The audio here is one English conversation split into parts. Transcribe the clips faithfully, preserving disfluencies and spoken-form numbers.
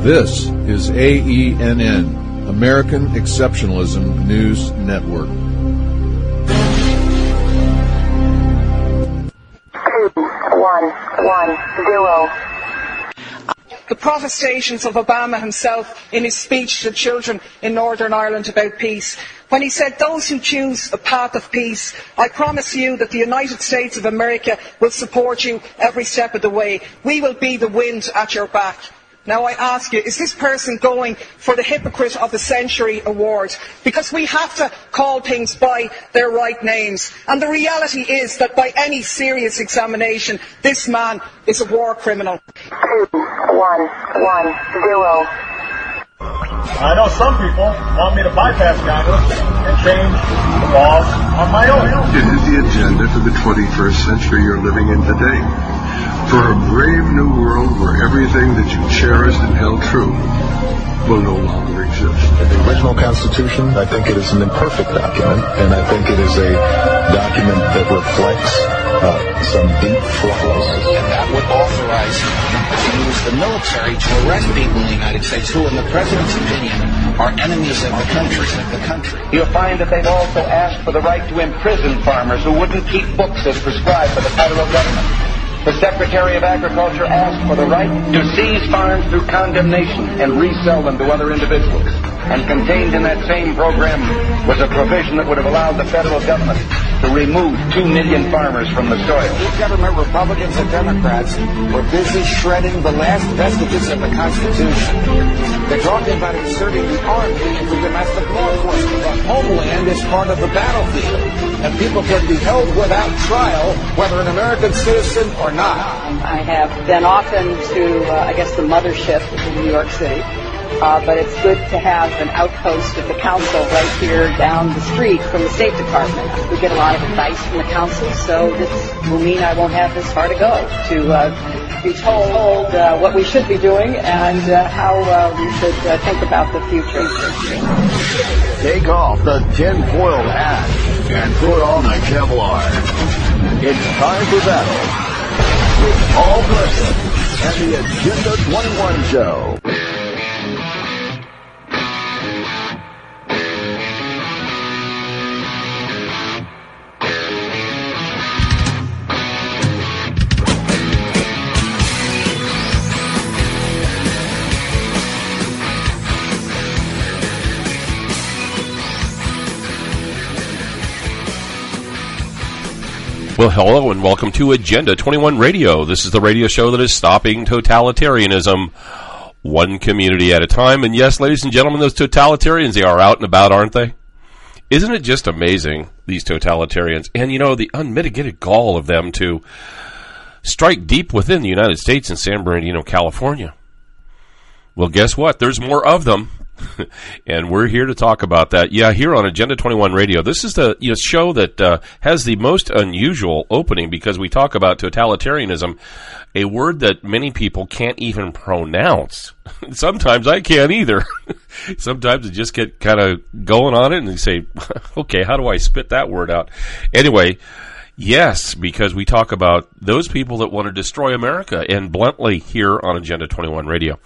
This is A E N N, American Exceptionalism News Network. Two, one, one, zero. The protestations of Obama himself in his speech to children in Northern Ireland about peace, when he said, "Those who choose the path of peace, I promise you that the United States of America will support you every step of the way. We will be the wind at your back." Now I ask you, is this person going for the Hypocrite of the Century award? Because we have to call things by their right names. And the reality is that by any serious examination, this man is a war criminal. Two, one, one, zero. I know some people want me to bypass Congress and change the laws on my own. It is the agenda for the twenty-first century you're living in today. For a brave new world where everything that you cherished and held true will no longer exist. The original Constitution, I think it is an imperfect document, and I think it is a document that reflects uh, some deep flaws. And that would authorize to use the military to arrest people in the United States who, in the President's opinion, are enemies of the country. Of the country. You'll find that they've also asked for the right to imprison farmers who wouldn't keep books as prescribed by the federal government. The Secretary of Agriculture asked for the right to seize farms through condemnation and resell them to other individuals. And contained in that same program was a provision that would have allowed the federal government to remove two million farmers from the soil. Big government Republicans and Democrats were busy shredding the last vestiges of the Constitution. They're talking about inserting the Army into domestic law enforcement. The homeland is part of the battlefield, and people can be held without trial, whether an American citizen or not. I have been often to, uh, I guess, the mothership in New York City. Uh, but it's good to have an outpost of the council right here down the street from the State Department. We get a lot of advice from the council, so this will mean I won't have this far to go to uh, be told uh, what we should be doing and uh, how uh, we should uh, think about the future. Take off the tin-foiled hat and put on the Kevlar. It's time for battle with Paul Preston and the Agenda twenty-one Show. Well, hello and welcome to Agenda twenty-one Radio. This is the radio show that is stopping totalitarianism one community at a time. And yes, ladies and gentlemen, those totalitarians, they are out and about, aren't they? Isn't it just amazing, these totalitarians? And, you know, the unmitigated gall of them to strike deep within the United States in San Bernardino, California. Well, guess what? There's more of them. And we're here to talk about that. Yeah, here on Agenda twenty-one Radio. This is the you know, show that uh, has the most unusual opening because we talk about totalitarianism, a word that many people can't even pronounce. Sometimes I can't either. Sometimes I just get kind of going on it and they say, okay, how do I spit that word out? Anyway, yes, because we talk about those people that want to destroy America, and bluntly here on Agenda twenty-one Radio.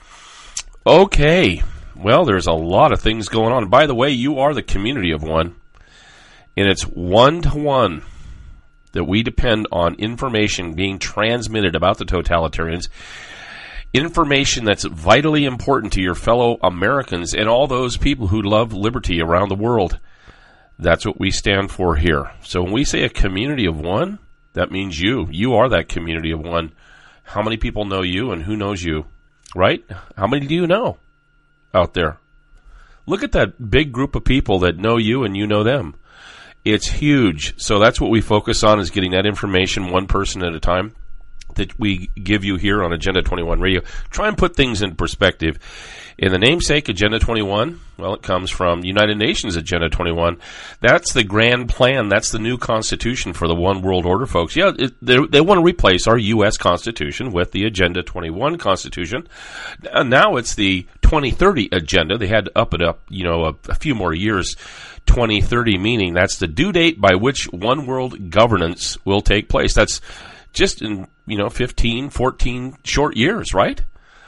Okay. Well, there's a lot of things going on. By the way, you are the community of one, and it's one-to-one that we depend on information being transmitted about the totalitarians, information that's vitally important to your fellow Americans and all those people who love liberty around the world. That's what we stand for here. So when we say a community of one, that means you. You are that community of one. How many people know you and who knows you, right? How many do you know out there? Look at that big group of people that know you and you know them. It's huge. So that's what we focus on, is getting that information one person at a time that we give you here on Agenda twenty-one Radio. Try and put things in perspective. In the namesake, Agenda twenty-one, well, it comes from United Nations Agenda twenty-one. That's the grand plan. That's the new constitution for the one world order, folks. Yeah, it, they, they want to replace our U S Constitution with the Agenda twenty-one Constitution. And now it's the twenty thirty agenda. They had to up it up, you know, a, a few more years. twenty thirty meaning that's the due date by which one world governance will take place. That's just in, you know, fifteen, fourteen short years, right?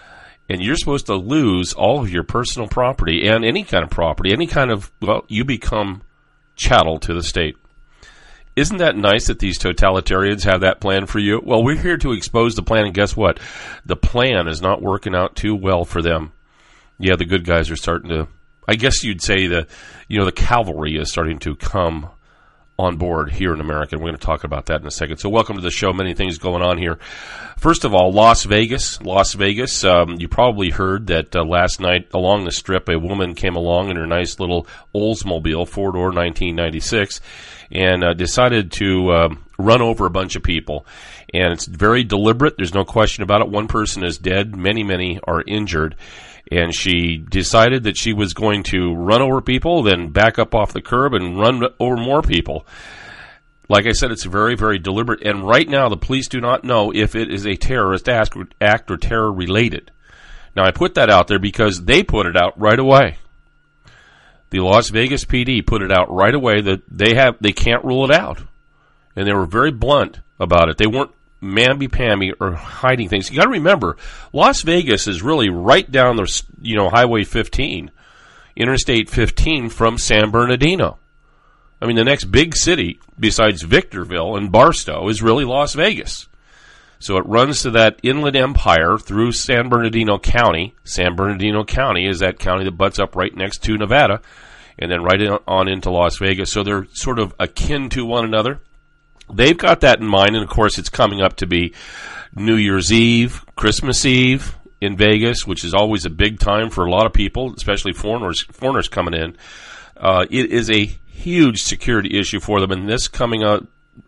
and you're supposed to lose all of your personal property and any kind of property, any kind of, well, you become chattel to the state. Isn't that nice that these totalitarians have that plan for you? Well, we're here to expose the plan, and guess what? The plan is not working out too well for them. Yeah, the good guys are starting to, I guess you'd say the, you know, the cavalry is starting to come on board here in America. We're going to talk about that in a second. So welcome to the show. Many things going on here. First of all, Las Vegas. Las Vegas, um, you probably heard that uh, last night along the Strip, a woman came along in her nice little Oldsmobile, four-door, nineteen ninety-six, and uh, decided to um, run over a bunch of people. And it's very deliberate. There's no question about it. One person is dead. Many, many are injured. And she decided that she was going to run over people, then back up off the curb and run over more people. Like I said, it's very, very deliberate. And right now, the police do not know if it is a terrorist act or terror-related. Now, I put that out there because they put it out right away. The Las Vegas P D put it out right away that they have they can't rule it out. And they were very blunt about it. They weren't mamby-pamby or hiding things. You got to remember, Las Vegas is really right down the, you know, Highway fifteen, Interstate fifteen from San Bernardino. I mean, the next big city besides Victorville and Barstow is really Las Vegas. So it runs to that Inland Empire through San Bernardino County. San Bernardino County is that county that butts up right next to Nevada, and then right on into Las Vegas. So they're sort of akin to one another. They've got that in mind, and of course it's coming up to be New Year's Eve, Christmas Eve in Vegas, which is always a big time for a lot of people, especially foreigners foreigners coming in. Uh, it is a huge security issue for them, and this coming out,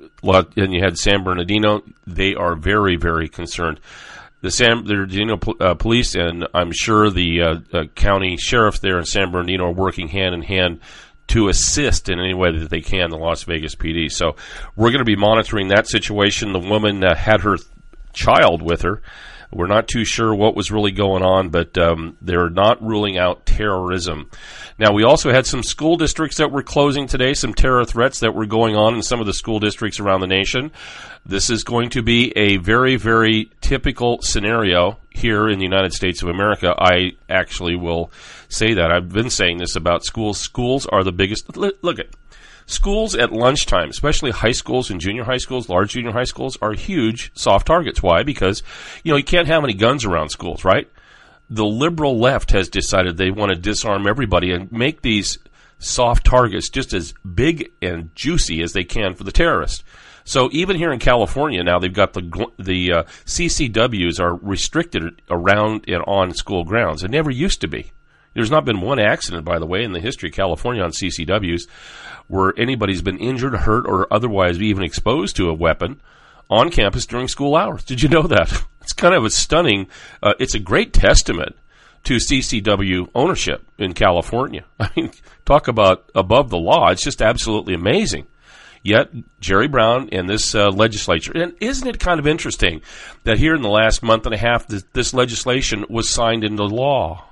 and you had San Bernardino, they are very, very concerned. The San Bernardino uh, police, and I'm sure the uh, uh, county sheriff there in San Bernardino are working hand in hand to assist in any way that they can the Las Vegas P D. So we're going to be monitoring that situation. The woman uh, had her child with her. We're not too sure what was really going on, but um, they're not ruling out terrorism. Now, we also had some school districts that were closing today, some terror threats that were going on in some of the school districts around the nation. This is going to be a very, very typical scenario here in the United States of America. I actually will say that. I've been saying this about schools. Schools are the biggest. Look at schools at lunchtime, especially high schools and junior high schools, large junior high schools, are huge soft targets. Why? Because, you know, you can't have any guns around schools, right? The liberal left has decided they want to disarm everybody and make these soft targets just as big and juicy as they can for the terrorists. So even here in California now, they've got the the uh, C C Ws are restricted around and on school grounds. It never used to be. There's not been one accident, by the way, in the history of California on C C Ws where anybody's been injured, hurt, or otherwise even exposed to a weapon on campus during school hours. Did you know that? It's kind of a stunning, uh, it's a great testament to C C W ownership in California. I mean, talk about above the law. It's just absolutely amazing. Yet, Jerry Brown and this uh, legislature, and isn't it kind of interesting that here in the last month and a half, this, this legislation was signed into law?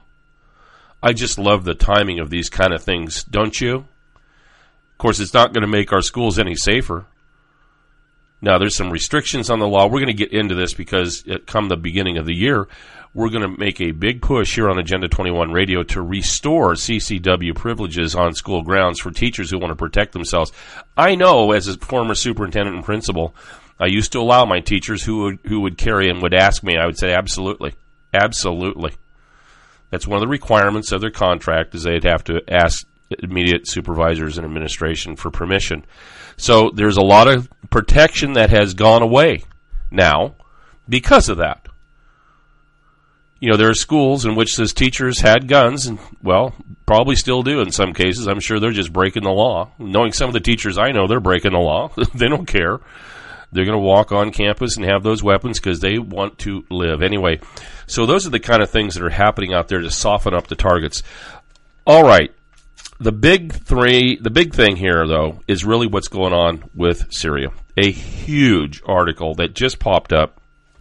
I just love the timing of these kind of things, don't you? Of course, it's not going to make our schools any safer. Now, there's some restrictions on the law. We're going to get into this because it, come the beginning of the year, we're going to make a big push here on Agenda twenty-one Radio to restore C C W privileges on school grounds for teachers who want to protect themselves. I know, as a former superintendent and principal, I used to allow my teachers who would, who would carry and would ask me, I would say, absolutely, absolutely. That's one of the requirements of their contract is they'd have to ask immediate supervisors and administration for permission. So there's a lot of protection that has gone away now because of that. You know, there are schools in which those teachers had guns and, well, probably still do in some cases. I'm sure they're just breaking the law. Knowing some of the teachers I know, they're breaking the law. They don't care. They're going to walk on campus and have those weapons because they want to live. Anyway, so those are the kind of things that are happening out there to soften up the targets. All right. The big three, the big thing here, though, is really what's going on with Syria. A huge article that just popped up.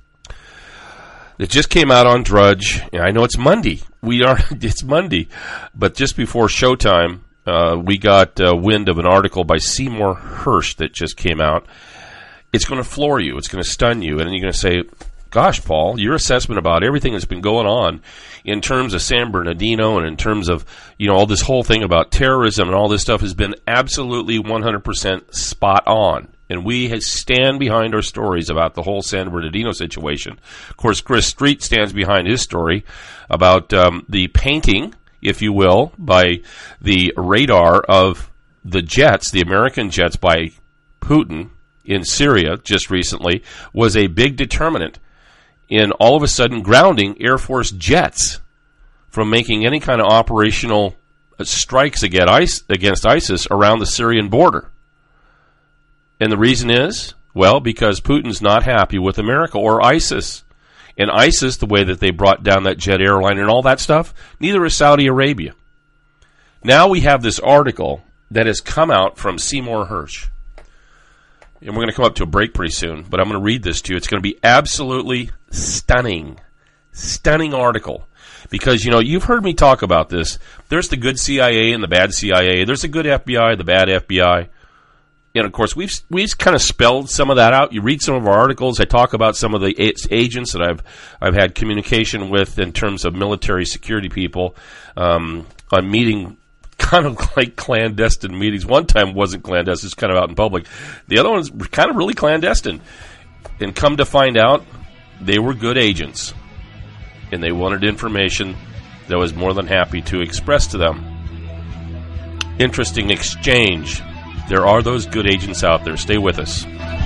It just came out on Drudge. And I know it's Monday. We are, it's Monday. But just before showtime, uh, we got uh, wind of an article by Seymour Hersh that just came out. It's going to floor you. It's going to stun you. And then you're going to say, gosh, Paul, your assessment about everything that's been going on in terms of San Bernardino and in terms of, you know, all this whole thing about terrorism and all this stuff has been absolutely one hundred percent spot on. And we stand behind our stories about the whole San Bernardino situation. Of course, Chris Street stands behind his story about um, the painting, if you will, by the radar of the jets, the American jets by Putin in Syria just recently, was a big determinant in all of a sudden grounding Air Force jets from making any kind of operational strikes against ISIS around the Syrian border. And the reason is, well, because Putin's not happy with America or ISIS. And ISIS, the way that they brought down that jet airliner and all that stuff, neither is Saudi Arabia. Now we have this article that has come out from Seymour Hersh. And we're going to come up to a break pretty soon, but I'm going to read this to you. It's going to be absolutely stunning. Stunning article. Because, you know, you've heard me talk about this. There's the good C I A and the bad C I A. There's the good F B I, the bad F B I. And, of course, we've we've kind of spelled some of that out. You read some of our articles. I talk about some of the agents that I've I've had communication with in terms of military security people. Um, I'm meeting kind of like clandestine meetings. One time wasn't clandestine. It's kind of out in public. The other one's kind of really clandestine. And come to find out, they were good agents. And they wanted information that I was more than happy to express to them. Interesting exchange. There are those good agents out there. Stay with us.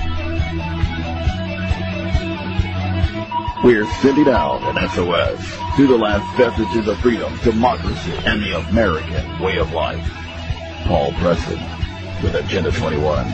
We're sending out an S O S to the last vestiges of freedom, democracy, and the American way of life. Paul Preston with Agenda twenty-one.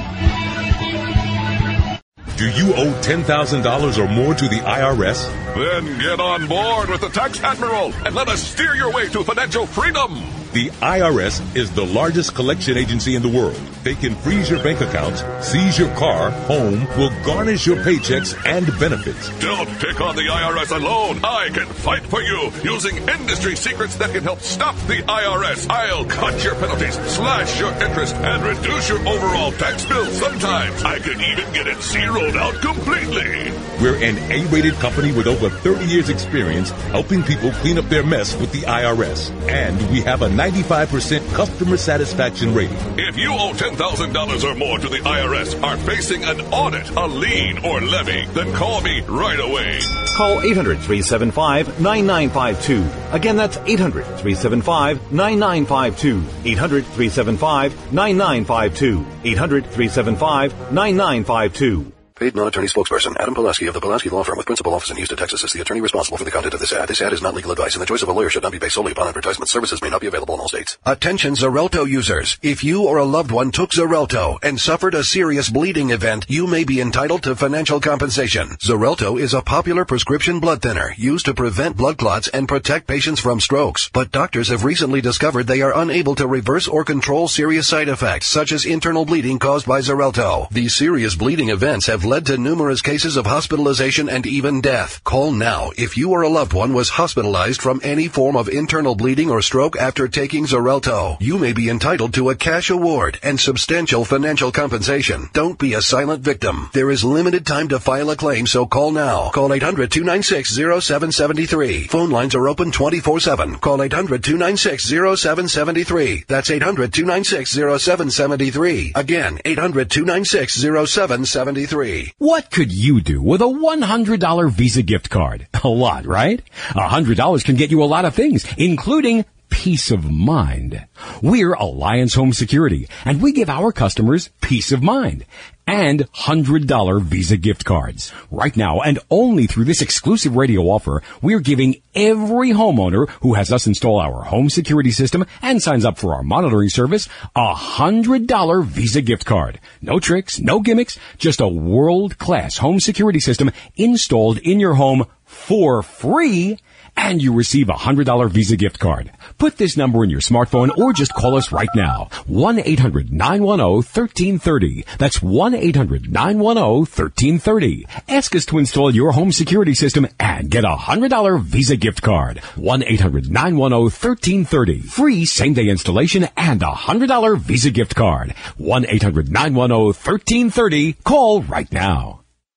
Do you owe ten thousand dollars or more to the I R S? Then get on board with the Tax Admiral and let us steer your way to financial freedom. The I R S is the largest collection agency in the world. They can freeze your bank accounts, seize your car, home, will garnish your paychecks and benefits. Don't pick on the I R S alone. I can fight for you using industry secrets that can help stop the I R S. I'll cut your penalties, slash your interest, and reduce your overall tax bill. Sometimes I can even get it zeroed out completely. We're an A-rated company with over thirty years experience helping people clean up their mess with the I R S. And we have a ninety-five percent customer satisfaction rating. If you owe ten thousand dollars or more to the I R S, are facing an audit, a lien, or levy, then call me right away. Call eight hundred, three seven five, nine nine five two. Again, that's eight hundred, three seven five, nine nine five two. eight hundred, three seven five, nine nine five two. eight hundred, three seven five, nine nine five two. Paid non-attorney spokesperson Adam Pulaski of the Pulaski Law Firm with principal office in Houston, Texas is the attorney responsible for the content of this ad. This ad is not legal advice, and the choice of a lawyer should not be based solely upon advertisement. Services may not be available in all states. Attention Xarelto users. If you or a loved one took Xarelto and suffered a serious bleeding event, you may be entitled to financial compensation. Xarelto is a popular prescription blood thinner used to prevent blood clots and protect patients from strokes. But doctors have recently discovered they are unable to reverse or control serious side effects, such as internal bleeding caused by Xarelto. These serious bleeding events have led to numerous cases of hospitalization and even death. Call now if you or a loved one was hospitalized from any form of internal bleeding or stroke after taking Xarelto. You may be entitled to a cash award and substantial financial compensation. Don't be a silent victim. There is limited time to file a claim, so call now. Call eight hundred, two nine six, zero seven seven three. Phone lines are open twenty-four seven. Call eight hundred, two nine six, zero seven seven three. That's eight hundred, two nine six, zero seven seven three. Again, eight hundred, two nine six, zero seven seven three. What could you do with a one hundred dollars Visa gift card? A lot, right? one hundred dollars can get you a lot of things, including peace of mind. We're Alliance Home Security, and we give our customers peace of mind and one hundred dollars Visa gift cards. Right now, and only through this exclusive radio offer, we're giving every homeowner who has us install our home security system and signs up for our monitoring service a one hundred dollars Visa gift card. No tricks, no gimmicks, just a world-class home security system installed in your home for free, and you receive a one hundred dollars Visa gift card. Put this number in your smartphone or just call us right now. one eight hundred, nine one zero, one three three zero. That's one eight hundred, nine one zero, one three three zero. Ask us to install your home security system and get a one hundred dollars Visa gift card. one eight hundred, nine one zero, one three three zero. Free same-day installation and a one hundred dollars Visa gift card. one eight hundred, nine one zero, one three three zero. Call right now.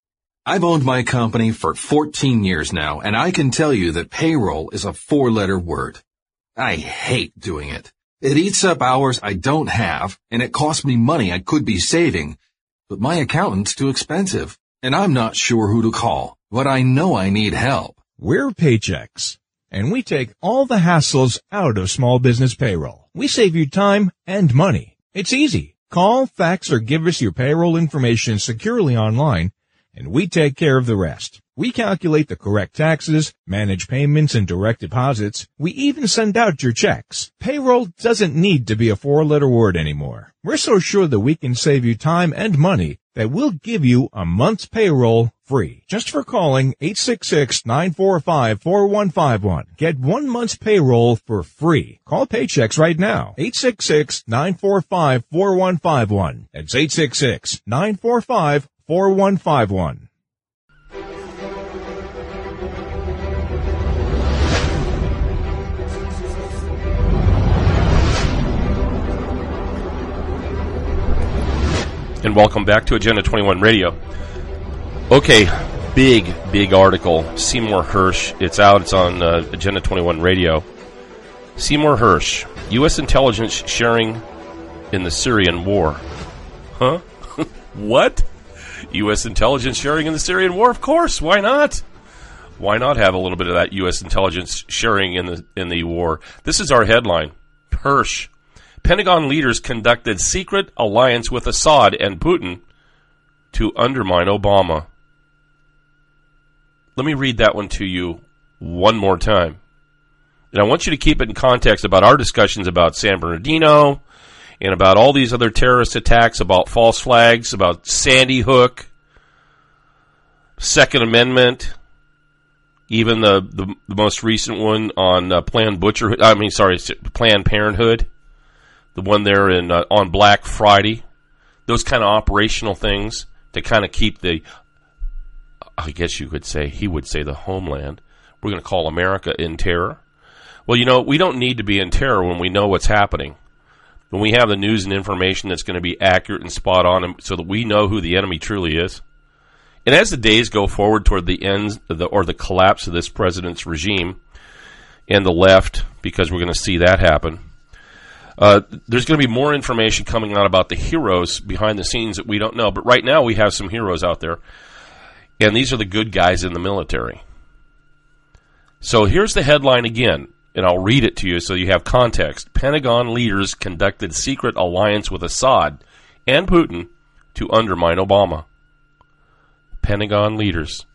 I've owned my company for fourteen years now, and I can tell you that payroll is a four-letter word. I hate doing it. It eats up hours I don't have, and it costs me money I could be saving. But my accountant's too expensive, and I'm not sure who to call, but I know I need help. We're Paychex, and we take all the hassles out of small business payroll. We save you time and money. It's easy. Call, fax, or give us your payroll information securely online, and we take care of the rest. We calculate the correct taxes, manage payments and direct deposits. We even send out your checks. Payroll doesn't need to be a four-letter word anymore. We're so sure that we can save you time and money that we'll give you a month's payroll free. Just for calling eight six six, nine four five, four one five one. Get one month's payroll for free. Call Paychex right now. eight six six, nine four five, four one five one. That's eight six six, nine four five, four one five one. And welcome back to Agenda twenty-one Radio. Okay, big, big article. Seymour Hersh. It's out. It's on uh, Agenda twenty-one Radio. Seymour Hersh. U S intelligence sharing in the Syrian war. Huh? What? U S intelligence sharing in the Syrian war? Of course. Why not? Why not have a little bit of that U S intelligence sharing in the in the war? This is our headline. Hersh. Pentagon leaders conducted secret alliance with Assad and Putin to undermine Obama. Let me read that one to you one more time. And I want you to keep it in context about our discussions about San Bernardino and about all these other terrorist attacks, about false flags, about Sandy Hook, Second Amendment, even the, the, the most recent one on uh, Planned Butcher, I mean, sorry, Planned Parenthood. The one there in uh, on Black Friday, those kind of operational things to kind of keep the, I guess you could say, he would say the homeland. We're going to call America in terror. Well, you know, we don't need to be in terror when we know what's happening. When we have the news and information that's going to be accurate and spot on so that we know who the enemy truly is. And as the days go forward toward the end of the, or the collapse of this president's regime and the left, because we're going to see that happen, Uh, there's going to be more information coming out about the heroes behind the scenes that we don't know. But right now we have some heroes out there. And these are the good guys in the military. So here's the headline again. And I'll read it to you so you have context. Pentagon leaders conducted secret alliance with Assad and Putin to undermine Obama. Pentagon leaders.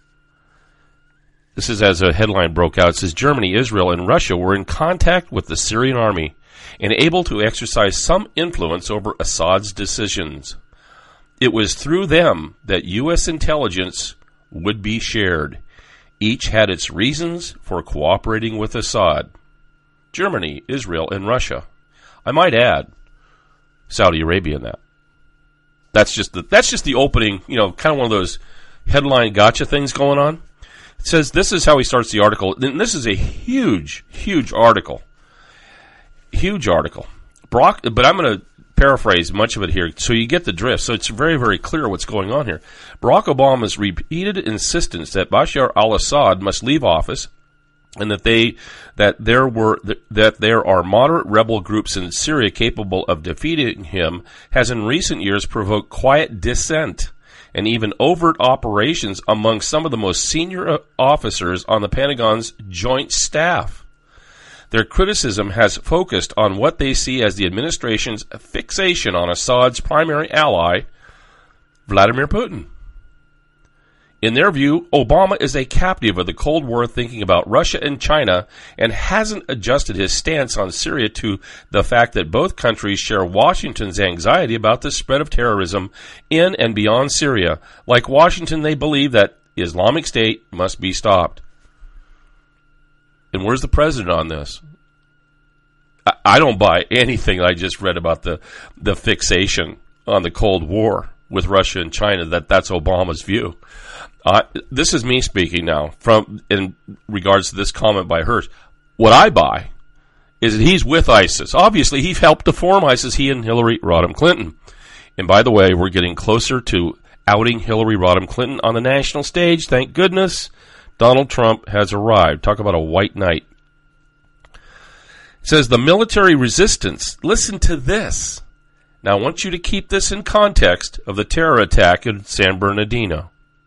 This is as a headline broke out. It says Germany, Israel, and Russia were in contact with the Syrian army and able to exercise some influence over Assad's decisions. It was through them that U S intelligence would be shared. Each had its reasons for cooperating with Assad. Germany, Israel, and Russia. I might add Saudi Arabia in that. That's just the, that's just the opening, you know, kind of one of those headline gotcha things going on. It says this is how he starts the article. And this is a huge, huge article. Huge article. Brock, but I'm going to paraphrase much of it here so you get the drift. So it's very, very clear what's going on here. Barack Obama's repeated insistence that Bashar al-Assad must leave office and that they that there were that there are moderate rebel groups in Syria capable of defeating him has in recent years provoked quiet dissent and even overt operations among some of the most senior officers on the Pentagon's joint staff. Their criticism has focused on what they see as the administration's fixation on Assad's primary ally, Vladimir Putin. In their view, Obama is a captive of the Cold War thinking about Russia and China and hasn't adjusted his stance on Syria to the fact that both countries share Washington's anxiety about the spread of terrorism in and beyond Syria. Like Washington, they believe that Islamic State must be stopped. And where's the president on this? I, I don't buy anything I just read about the, the fixation on the Cold War with Russia and China, that that's Obama's view. Uh, this is me speaking now from in regards to this comment by Hersh. What I buy is that he's with ISIS. Obviously, he helped to form ISIS, he and Hillary Rodham Clinton. And by the way, we're getting closer to outing Hillary Rodham Clinton on the national stage. Thank goodness Donald Trump has arrived. Talk about a white knight. It says the military resistance. Listen to this. Now, I want you to keep this in context of the terror attack in San Bernardino.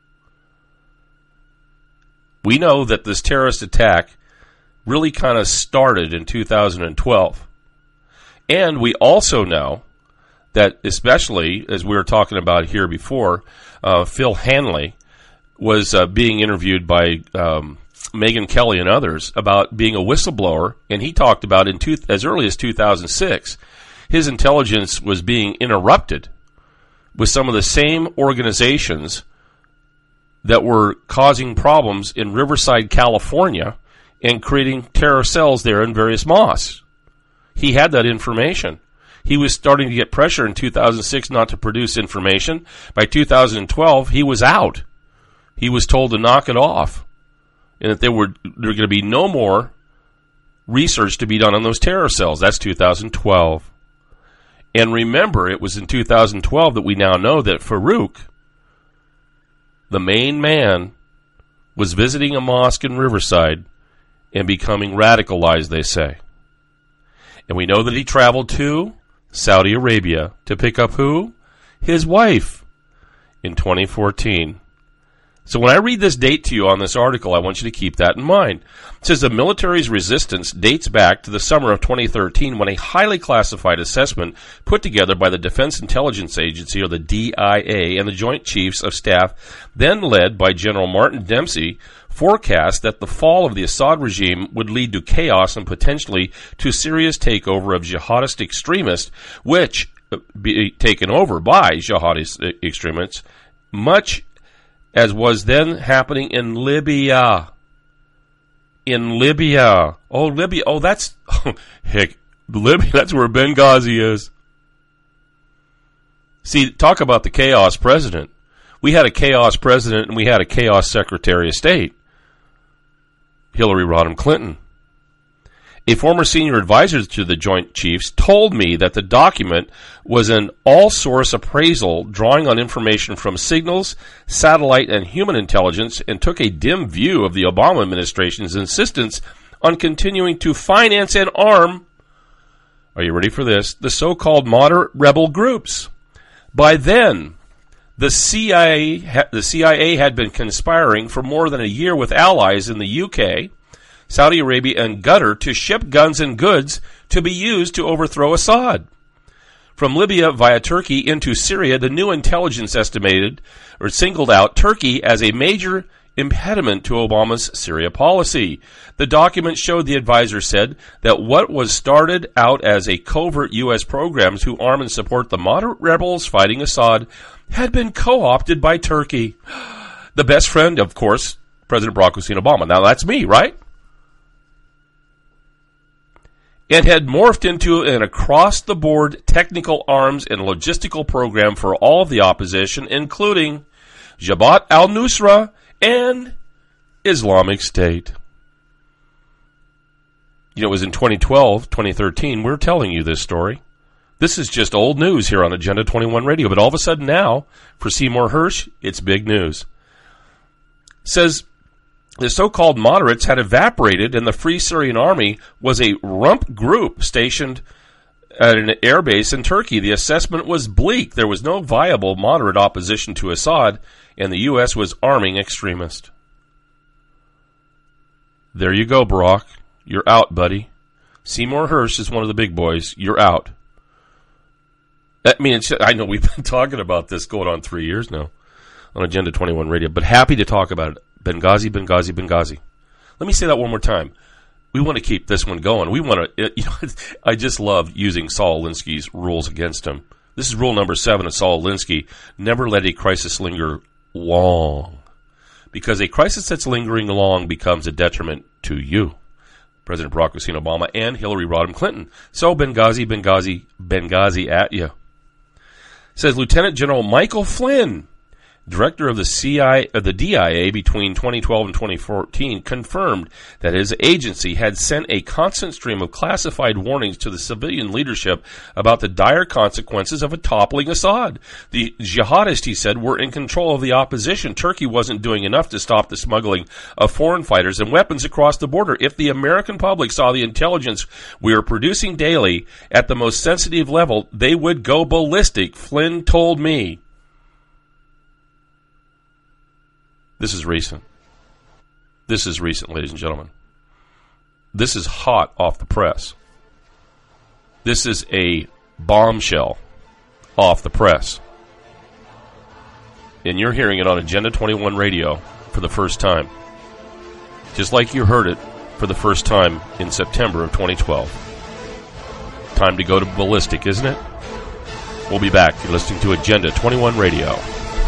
We know that this terrorist attack really kind of started in two thousand twelve. And we also know that, especially, as we were talking about here before, uh, Phil Hanley was uh, being interviewed by um, Megyn Kelly and others about being a whistleblower, and he talked about in two, as early as two thousand six, his intelligence was being interrupted with some of the same organizations that were causing problems in Riverside, California, and creating terror cells there in various mosques. He had that information. He was starting to get pressure in two thousand six not to produce information. By two thousand twelve, he was out. He was told to knock it off, and that there were there were going to be no more research to be done on those terror cells. That's two thousand twelve. And remember, it was in two thousand twelve that we now know that Farouk, the main man, was visiting a mosque in Riverside and becoming radicalized, they say. And we know that he traveled to Saudi Arabia to pick up who? His wife in twenty fourteen. So when I read this date to you on this article, I want you to keep that in mind. It says the military's resistance dates back to the summer of twenty thirteen when a highly classified assessment put together by the Defense Intelligence Agency, or the D I A, and the Joint Chiefs of Staff, then led by General Martin Dempsey, forecast that the fall of the Assad regime would lead to chaos and potentially to serious takeover of jihadist extremists, which be taken over by jihadist extremists, much as was then happening in Libya. In Libya. Oh, Libya. Oh, that's, heck, Libya, that's where Benghazi is. See, talk about the chaos president. We had a chaos president and we had a chaos secretary of state. Hillary Rodham Clinton. A former senior advisor to the Joint Chiefs told me that the document was an all-source appraisal drawing on information from signals, satellite, and human intelligence, and took a dim view of the Obama administration's insistence on continuing to finance and arm, are you ready for this, the so-called moderate rebel groups. By then, the C I A, the C I A had been conspiring for more than a year with allies in the U K, Saudi Arabia, and Qatar to ship guns and goods to be used to overthrow Assad. From Libya via Turkey into Syria, the new intelligence estimated or singled out Turkey as a major impediment to Obama's Syria policy. The document showed, the advisor said, that what was started out as a covert U S program to arm and support the moderate rebels fighting Assad had been co-opted by Turkey. The best friend, of course, President Barack Hussein Obama. Now that's me, right? And had morphed into an across-the-board technical arms and logistical program for all of the opposition, including Jabhat al-Nusra and Islamic State. You know, it was in twenty twelve, twenty thirteen, we were telling you this story. This is just old news here on Agenda twenty-one Radio, but all of a sudden now, for Seymour Hersh, it's big news. It says the so-called moderates had evaporated, and the Free Syrian Army was a rump group stationed at an airbase in Turkey. The assessment was bleak. There was no viable moderate opposition to Assad, and the U S was arming extremists. There you go, Barack. You're out, buddy. Seymour Hersh is one of the big boys. You're out. I mean, it's, I know we've been talking about this going on three years now on Agenda twenty-one Radio, but happy to talk about it. Benghazi, Benghazi, Benghazi. Let me say that one more time. We want to keep this one going. We want to, you know, I just love using Saul Alinsky's rules against him. This is rule number seven of Saul Alinsky. Never let a crisis linger long. Because a crisis that's lingering long becomes a detriment to you, President Barack Hussein Obama and Hillary Rodham Clinton. So Benghazi, Benghazi, Benghazi at you. Says Lieutenant General Michael Flynn director of the C I, uh, the D I A between twenty twelve and twenty fourteen, confirmed that his agency had sent a constant stream of classified warnings to the civilian leadership about the dire consequences of a toppling Assad. The jihadists, he said, were in control of the opposition. Turkey wasn't doing enough to stop the smuggling of foreign fighters and weapons across the border. If the American public saw the intelligence we are producing daily at the most sensitive level, they would go ballistic, Flynn told me. This is recent. This is recent, ladies and gentlemen. This is hot off the press. This is a bombshell off the press. And you're hearing it on Agenda twenty-one Radio for the first time. Just like you heard it for the first time in September of twenty twelve. Time to go to ballistic, isn't it? We'll be back. You're listening to Agenda twenty-one Radio.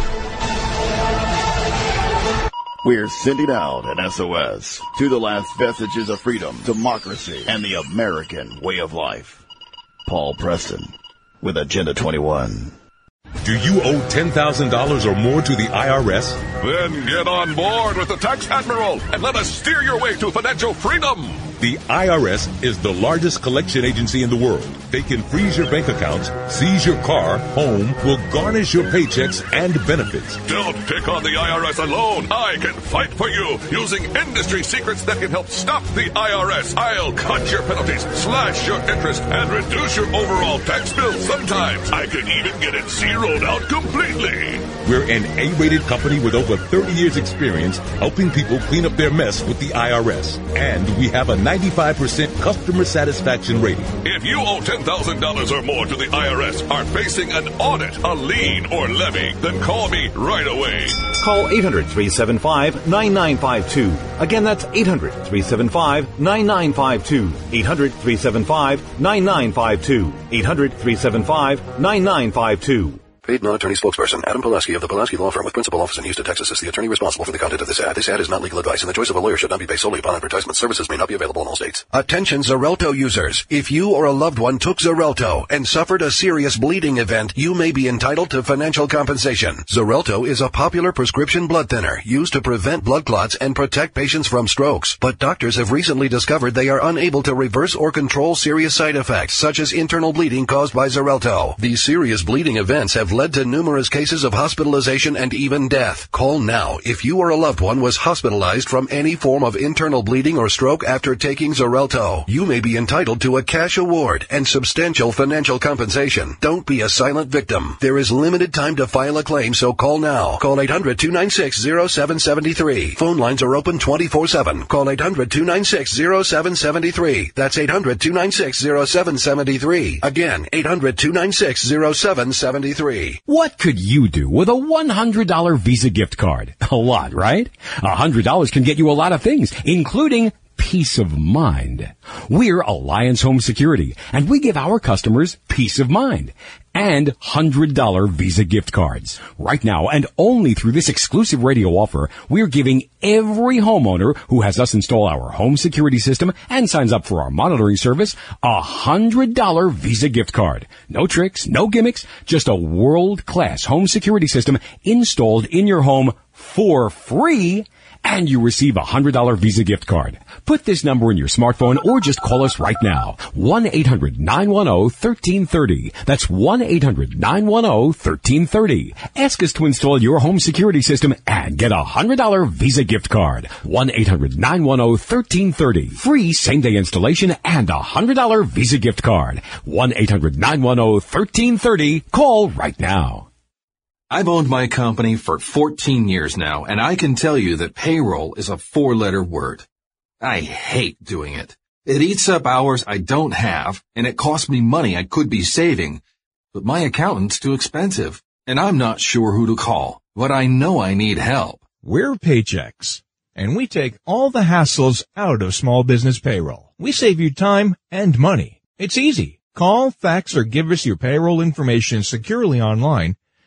We're sending out an S O S to the last vestiges of freedom, democracy, and the American way of life. Paul Preston with Agenda twenty-one. Do you owe ten thousand dollars or more to the I R S? Then get on board with the Tax Admiral and let us steer your way to financial freedom. The I R S is the largest collection agency in the world. They can freeze your bank accounts, seize your car, home, will garnish your paychecks and benefits. Don't pick on the I R S alone. I can fight for you using industry secrets that can help stop the I R S. I'll cut your penalties, slash your interest, and reduce your overall tax bill. Sometimes I can even get it zeroed out completely. We're an A-rated company with over thirty years experience helping people clean up their mess with the I R S. And we have a ninety-five percent customer satisfaction rating. If you owe ten thousand dollars or more to the I R S, are facing an audit, a lien, or levy, then call me right away. Call eight hundred, three seven five, nine nine five two. Again, that's eight hundred, three seven five, nine nine five two. eight hundred, three seven five, nine nine five two. eight hundred, three seven five, nine nine five two. Paid non-attorney spokesperson Adam Pulaski of the Pulaski Law Firm with principal office in Houston, Texas is the attorney responsible for the content of this ad. This ad is not legal advice, and the choice of a lawyer should not be based solely upon advertisement. Services may not be available in all states. Attention Xarelto users. If you or a loved one took Xarelto and suffered a serious bleeding event, you may be entitled to financial compensation. Xarelto is a popular prescription blood thinner used to prevent blood clots and protect patients from strokes. But doctors have recently discovered they are unable to reverse or control serious side effects, such as internal bleeding caused by Xarelto. These serious bleeding events have led to numerous cases of hospitalization and even death. Call now if you or a loved one was hospitalized from any form of internal bleeding or stroke after taking Xarelto. You may be entitled to a cash award and substantial financial compensation. Don't be a silent victim. There is limited time to file a claim, so call now. Call eight hundred, two nine six, zero seven seven three. Phone lines are open twenty-four seven. Call eight hundred, two nine six, zero seven seven three. That's eight hundred, two nine six, zero seven seven three. Again, eight hundred, two nine six, zero seven seven three. What could you do with a one hundred dollars Visa gift card? A lot, right? one hundred dollars can get you a lot of things, including peace of mind. We're Alliance Home Security, and we give our customers peace of mind and one hundred dollars Visa gift cards. Right now, and only through this exclusive radio offer, we're giving every homeowner who has us install our home security system and signs up for our monitoring service a one hundred dollars Visa gift card. No tricks, no gimmicks, just a world-class home security system installed in your home for free, and you receive a one hundred dollars Visa gift card. Put this number in your smartphone or just call us right now. one eight hundred, nine one zero, one three three zero. That's one eight hundred, nine one zero, one three three zero. Ask us to install your home security system and get a one hundred dollars Visa gift card. one eight hundred, nine one zero, one three three zero. Free same-day installation and a one hundred dollars Visa gift card. one eight hundred, nine one zero, one three three zero. Call right now. I've owned my company for fourteen years now, and I can tell you that payroll is a four-letter word. I hate doing it. It eats up hours I don't have, and it costs me money I could be saving. But my accountant's too expensive, and I'm not sure who to call, but I know I need help. We're Paychex, and we take all the hassles out of small business payroll. We save you time and money. It's easy. Call, fax, or give us your payroll information securely online,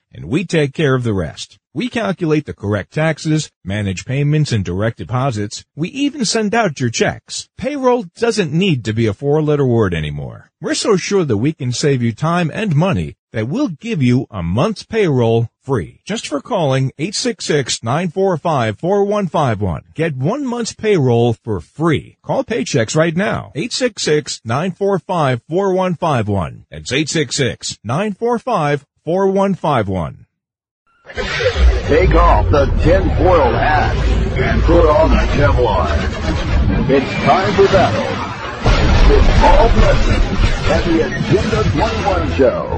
and we take care of the rest. We calculate the correct taxes, manage payments and direct deposits. We even send out your checks. Payroll doesn't need to be a four-letter word anymore. We're so sure that we can save you time and money that we'll give you a month's payroll free. Just for calling eight six six, nine four five, four one five one. Get one month's payroll for free. Call Paychecks right now. eight six six, nine four five, four one five one. That's eight six six, nine four five, four one five one. Take off the tin-foil hat and put on the Kevlar. It's time for battle with Paul Preston at the Agenda twenty-one Show.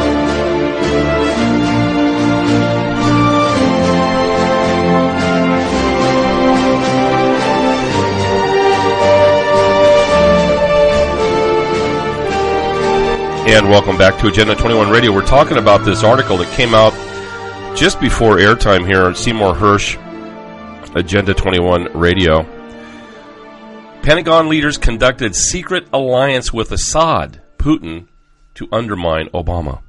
And welcome back to Agenda twenty-one Radio. We're talking about this article that came out just before airtime here on Seymour Hersh, Agenda twenty-one Radio. Pentagon leaders conducted secret alliance with Assad, Putin, to undermine Obama.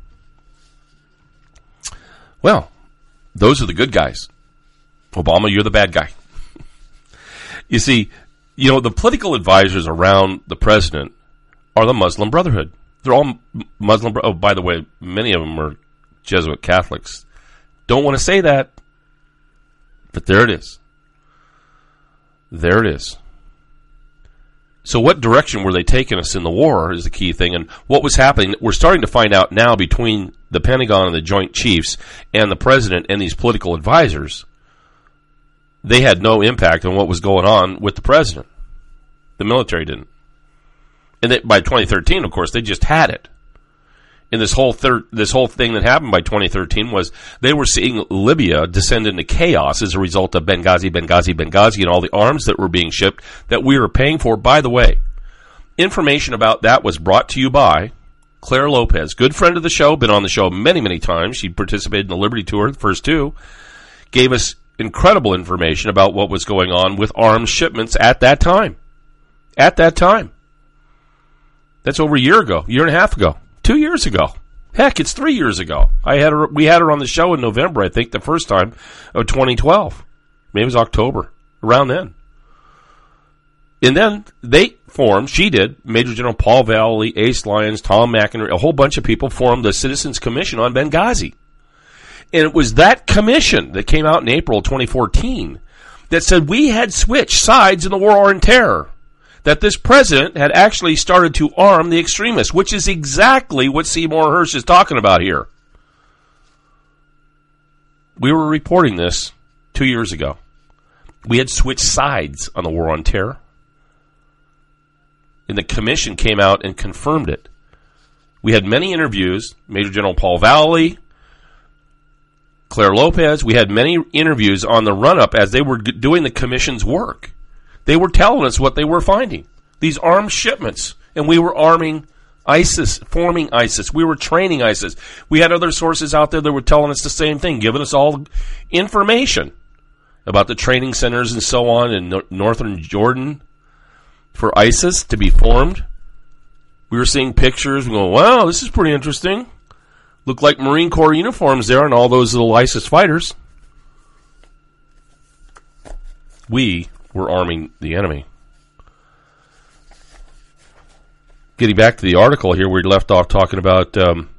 Well, those are the good guys. Obama, you're the bad guy. You see, you know, the political advisors around the president are the Muslim Brotherhood. They're all Muslim. Oh, by the way, many of them are Jesuit Catholics. Don't want to say that, but there it is. There it is. So what direction were they taking us in the war is the key thing. And what was happening, we're starting to find out now between the Pentagon and the Joint Chiefs and the President and these political advisors, they had no impact on what was going on with the President. The military didn't. And they, by twenty thirteen, of course, they just had it. And this whole thir- this whole thing that happened by twenty thirteen was they were seeing Libya descend into chaos as a result of Benghazi, Benghazi, Benghazi, and all the arms that were being shipped that we were paying for. By the way, information about that was brought to you by Claire Lopez, good friend of the show, been on the show many, many times. She participated in the Liberty Tour, the first two, gave us incredible information about what was going on with arms shipments at that time. At that time. That's over a year ago, year and a half ago. Two years ago. Heck, it's three years ago. I had her, we had her on the show in November, I think, the first time of twenty twelve. Maybe it was October, around then. And then they formed, she did, Major General Paul Valley, Ace Lyons, Tom McInerney, a whole bunch of people formed the Citizens Commission on Benghazi. And it was that commission that came out in April twenty fourteen that said we had switched sides in the war on terror. That this president had actually started to arm the extremists, which is exactly what Seymour Hersh is talking about here. We were reporting this two years ago. We had switched sides on the war on terror. And the commission came out and confirmed it. We had many interviews, Major General Paul Valley, Claire Lopez. We had many interviews on the run-up as they were doing the commission's work. They were telling us what they were finding. These arms shipments. And we were arming ISIS, forming ISIS. We were training ISIS. We had other sources out there that were telling us the same thing, giving us all information about the training centers and so on in no- northern Jordan for ISIS to be formed. We were seeing pictures and going, wow, this is pretty interesting. Look like Marine Corps uniforms there and all those little ISIS fighters. We were arming the enemy. Getting back to the article here, we left off talking about um,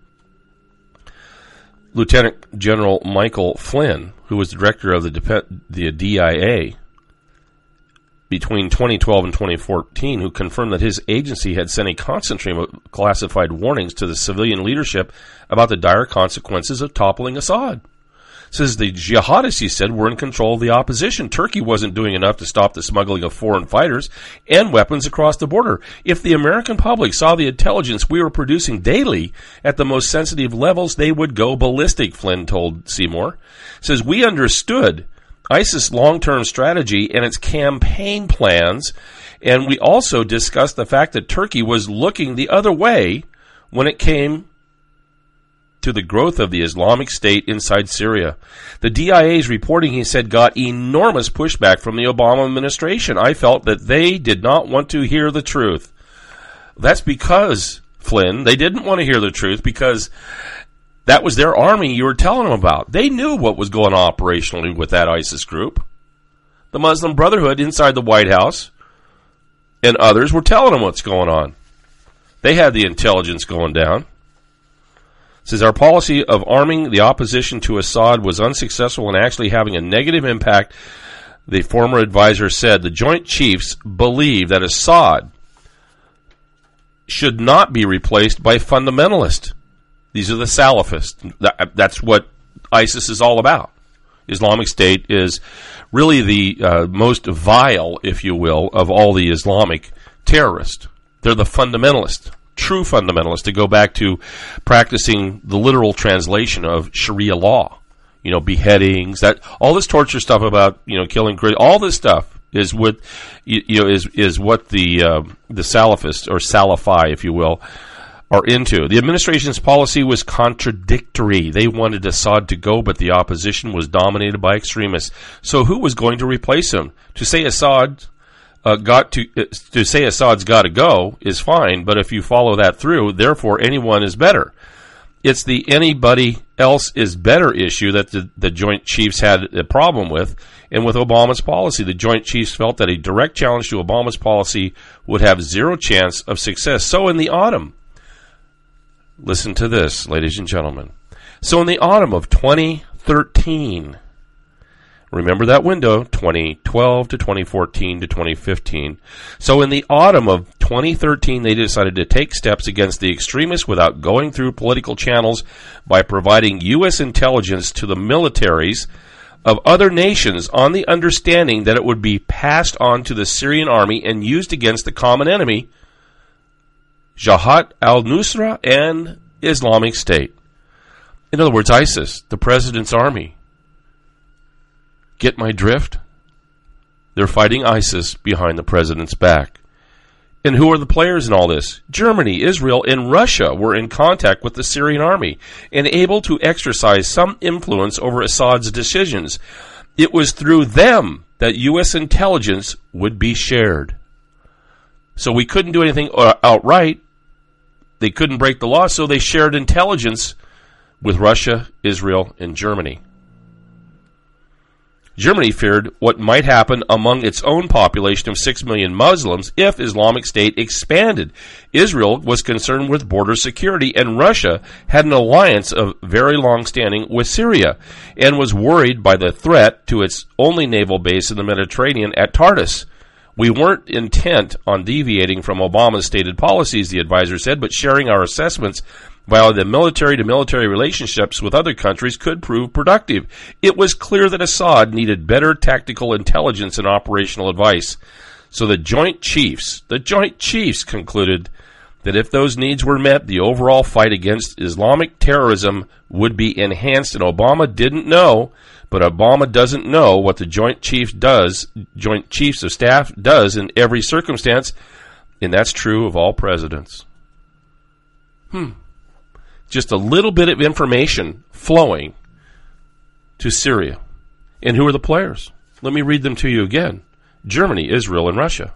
Lieutenant General Michael Flynn, who was the director of the, Dep- the D I A between twenty twelve and twenty fourteen, who confirmed that his agency had sent a constant stream of classified warnings to the civilian leadership about the dire consequences of toppling Assad. Says the jihadists, he said, were in control of the opposition. Turkey wasn't doing enough to stop the smuggling of foreign fighters and weapons across the border. If the American public saw the intelligence we were producing daily at the most sensitive levels, they would go ballistic, Flynn told Seymour. Says, we understood ISIS' long-term strategy and its campaign plans, and we also discussed the fact that Turkey was looking the other way when it came to the growth of the Islamic State inside Syria. The D I A's reporting, he said, got enormous pushback from the Obama administration. I felt that they did not want to hear the truth. That's because, Flynn, they didn't want to hear the truth because That was their army you were telling them about. They knew what was going on operationally with that ISIS group. The Muslim Brotherhood inside the White House and others were telling them what's going on. They had the intelligence going down. It says, our policy of arming the opposition to Assad was unsuccessful in actually having a negative impact. The former advisor said the Joint Chiefs believe that Assad should not be replaced by fundamentalists. These are the Salafists. That, that's what ISIS is all about. Islamic State is really the uh, most vile, if you will, of all the Islamic terrorists. They're the fundamentalists, true fundamentalists, to go back to practicing the literal translation of Sharia law. You know, beheadings, that all this torture stuff about, you know, killing, all this stuff is what, you, you know, is is what the uh, the Salafists, or Salafi, if you will, are into. The administration's policy was contradictory. They wanted Assad to go, but the opposition was dominated by extremists. So who was going to replace him? To say Assad uh, got to uh, to say Assad's got to go is fine, but if you follow that through, therefore anyone is better. It's the anybody else is better issue that the, the Joint Chiefs had a problem with, and with Obama's policy. The Joint Chiefs felt that a direct challenge to Obama's policy would have zero chance of success. So in the autumn, listen to this, ladies and gentlemen. So in the autumn of twenty thirteen, remember that window, twenty twelve to twenty fourteen to twenty fifteen. So in the autumn of twenty thirteen, they decided to take steps against the extremists without going through political channels by providing U S intelligence to the militaries of other nations on the understanding that it would be passed on to the Syrian army and used against the common enemy, Jabhat al-Nusra and Islamic State. In other words, ISIS, the president's army. Get my drift? They're fighting ISIS behind the president's back. And who are the players in all this? Germany, Israel, and Russia were in contact with the Syrian army and able to exercise some influence over Assad's decisions. It was through them that U S intelligence would be shared. So we couldn't do anything outright. They couldn't break the law, so they shared intelligence with Russia, Israel, and Germany. Germany feared what might happen among its own population of six million Muslims if Islamic State expanded. Israel was concerned with border security, and Russia had an alliance of very long standing with Syria and was worried by the threat to its only naval base in the Mediterranean at Tartus. We weren't intent on deviating from Obama's stated policies, the advisor said, but sharing our assessments via the military-to-military relationships with other countries could prove productive. It was clear that Assad needed better tactical intelligence and operational advice. So the Joint Chiefs, the Joint Chiefs concluded that if those needs were met, the overall fight against Islamic terrorism would be enhanced, and Obama didn't know, but Obama doesn't know what the Joint Chiefs does, Joint Chiefs of Staff does in every circumstance, and that's true of all presidents. Hmm. Just a little bit of information flowing to Syria. And who are the players? Let me read them to you again. Germany, Israel, and Russia.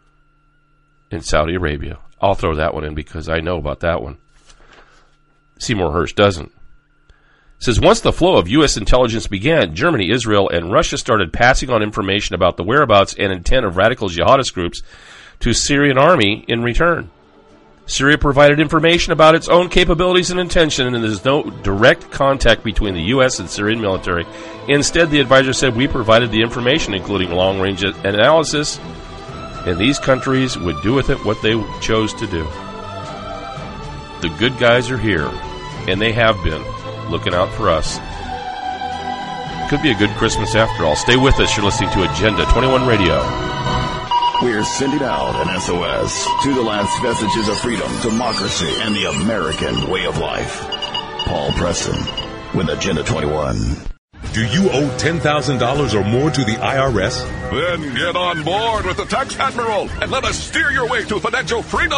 And Saudi Arabia. I'll throw that one in because I know about that one. Seymour Hersh doesn't. It says, once the flow of U S intelligence began, Germany, Israel, and Russia started passing on information about the whereabouts and intent of radical jihadist groups to Syrian army in return. Syria provided information about its own capabilities and intention, and there's no direct contact between the U S and Syrian military. Instead, the advisor said, we provided the information, including long-range analysis, and these countries would do with it what they chose to do. The good guys are here, and they have been, looking out for us. Could be a good Christmas after all. Stay with us. You're listening to Agenda twenty-one Radio. We're sending out an S O S to the last vestiges of freedom, democracy, and the American way of life. Paul Preston with Agenda twenty-one. Do you owe ten thousand dollars or more to the I R S? Then get on board with the Tax Admiral and let us steer your way to financial freedom.